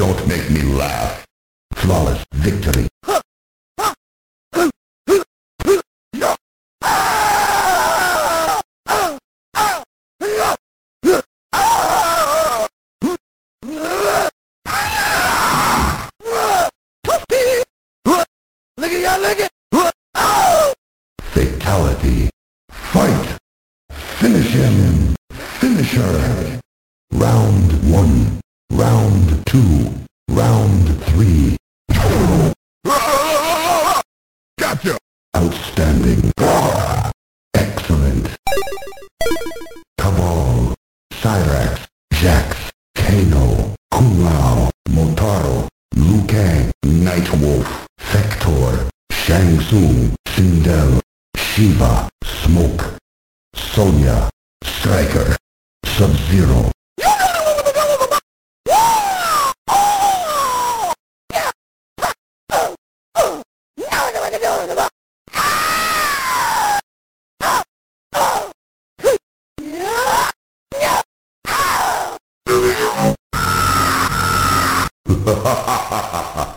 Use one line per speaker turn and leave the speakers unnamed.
Don't make me laugh. Flawless victory. Fatality. Fight. Finish him. Finish her. Round 1. Round 2. Round 3. Gotcha! Outstanding. Excellent. Cabal. Cyrax. Jax. Kano. Kulao. Motaro. Liu Kang. Nightwolf. Vector. Shang Tsung. Sindel. Shiva. Smoke. Sonya. Striker. Sub-Zero. Ha ha ha ha ha!